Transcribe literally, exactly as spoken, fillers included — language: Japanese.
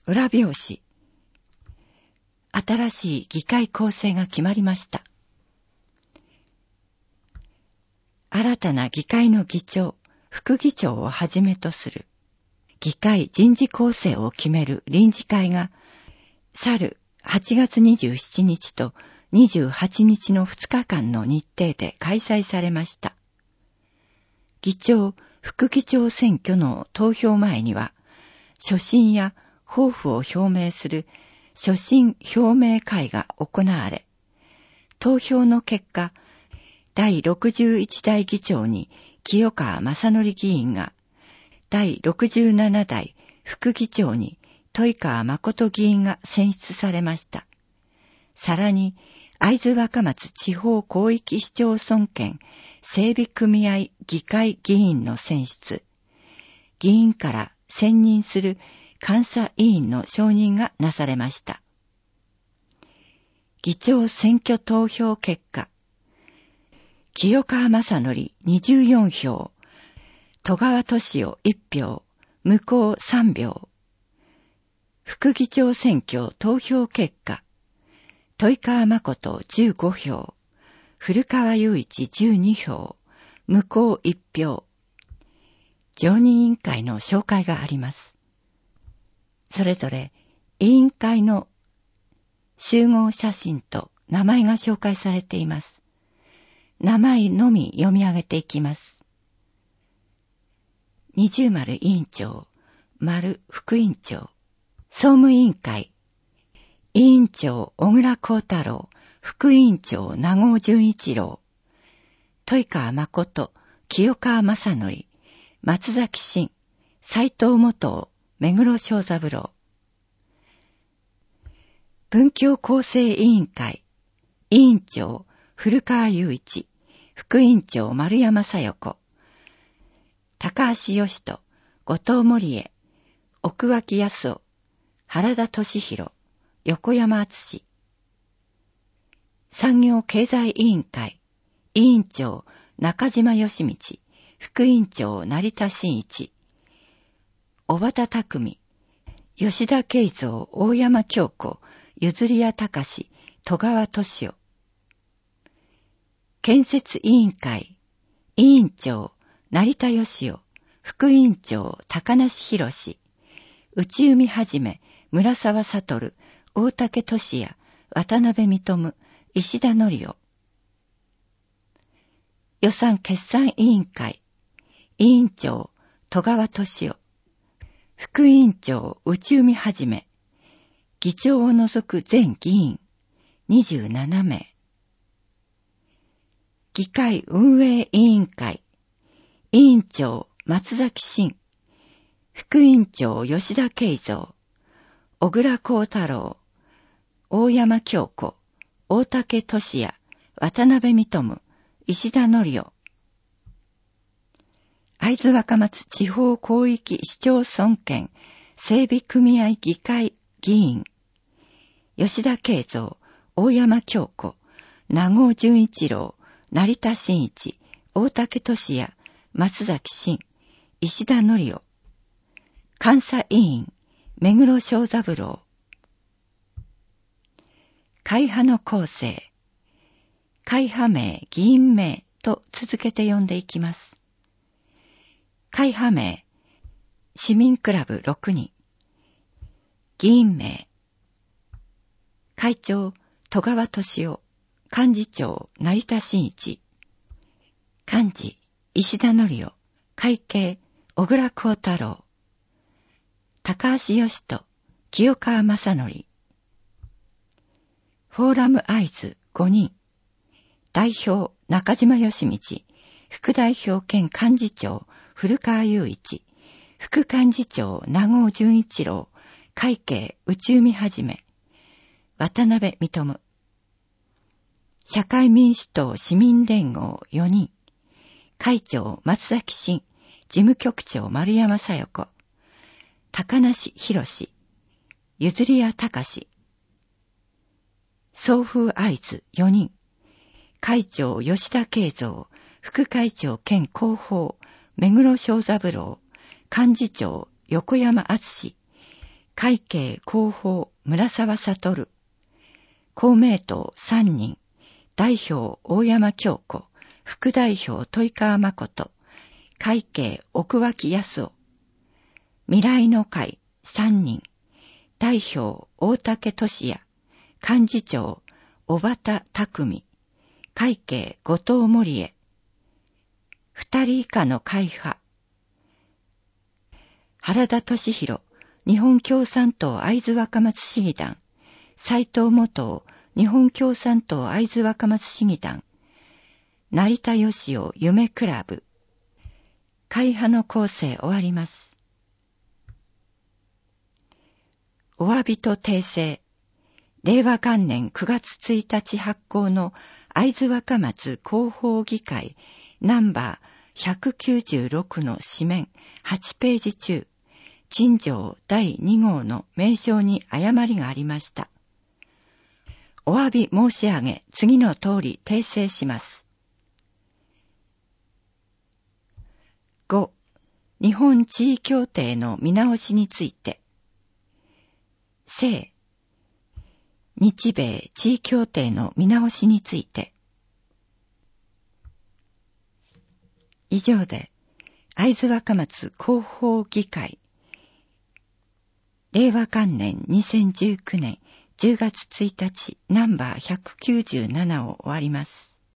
裏表紙。新しい議会構成が決まりました。新たな議会の議長、副議長をはじめとする議会人事構成を決める臨時会が、去るはちがつにじゅうしちにちとにじゅうはちにちのふつかかんの日程で開催されました。議長、副議長選挙の投票前には、所信や抱負を表明する所信表明会が行われ、投票の結果、だいろくじゅういちだい議長に清川正則議員が、だいろくじゅうななだい副議長に豊川誠議員が選出されました。さらに、会津若松地方広域市町村圏整備組合議会議員の選出、議員から選任する監査委員の承認がなされました。議長選挙投票結果、清川正則にじゅうよんひょう、戸川俊夫いちひょう、向こうさんひょう。副議長選挙投票結果、豊川誠じゅうごひょう、古川雄一じゅうにひょう、向こういちひょう。常任委員会の紹介があります。それぞれ委員会の集合写真と名前が紹介されています。名前のみ読み上げていきます。二重丸委員長、丸副委員長、総務委員会、委員長小倉幸太郎、副委員長名郷純一郎、豊川誠、清川正則、松崎真、斉藤元夫、目黒正三郎。文教構成委員会、委員長古川雄一、副委員長丸山小夜子、高橋義人、後藤森江、奥脇康夫、原田俊弘、横山敦。産業経済委員会、委員長中島義道、副委員長成田真一、小畑匠、吉田慶三、大山京子、譲谷隆、戸川俊夫。建設委員会、委員長成田義夫、副委員長高梨博、内海はじめ、村沢悟、大竹俊也、渡辺美智、石田則夫。予算決算委員会、委員長戸川俊夫、副委員長内海はじめ、議長を除く全議員にじゅうななめい。議会運営委員会、委員長松崎真、副委員長吉田慶三、小倉幸太郎、大山京子、大竹俊也、渡辺美智、石田則夫。会津若松地方広域市町村圏整備組合議会議員、吉田慶三、大山京子、名郷純一郎、成田真一、大竹俊也、松崎真、石田則夫。監査委員、目黒正三郎。会派の構成。会派名、議員名と続けて読んでいきます。会派名、市民クラブろくにん。議員名、会長、戸川俊夫。幹事長、成田真一。幹事、石田則夫。会計、小倉幸太郎。高橋義人、清川正則。フォーラム会津ごにん。代表、中島義道。副代表兼幹事長、古川雄一。副幹事長、名郷純一郎。会計、内海はじめ。渡辺美智。社会民主党市民連合よにん。会長、松崎真。事務局長、丸山小夜子。高梨博。譲谷隆。総風会津よにん。会長、吉田慶三。副会長兼広報、目黒正三郎。幹事長、横山敦。 会計広報村沢悟、公明党さんにん、代表大山京子、副代表豊川誠、会計奥脇康夫、未来の会さんにん、代表大竹俊也、幹事長小畑匠、会計後藤森江、二人以下の会派、原田俊弘、日本共産党会津若松市議団、斉藤元日本共産党会津若松市議団、成田義雄夢クラブ、会派の構成終わります。お詫びと訂正。れいわ元年くがつついたち発行の会津若松広報議会ナンバーひゃくきゅうじゅうろくの紙面はちページ中、陳情だいに号の名称に誤りがありました。お詫び申し上げ、次の通り訂正します。ご、日本地位協定の見直しについて。正、日米地位協定の見直しについて。以上で、会津若松広報議会、れいわ元年にせんじゅうきゅうねんじゅうがつついたちナンバーひゃくきゅうじゅうななを終わります。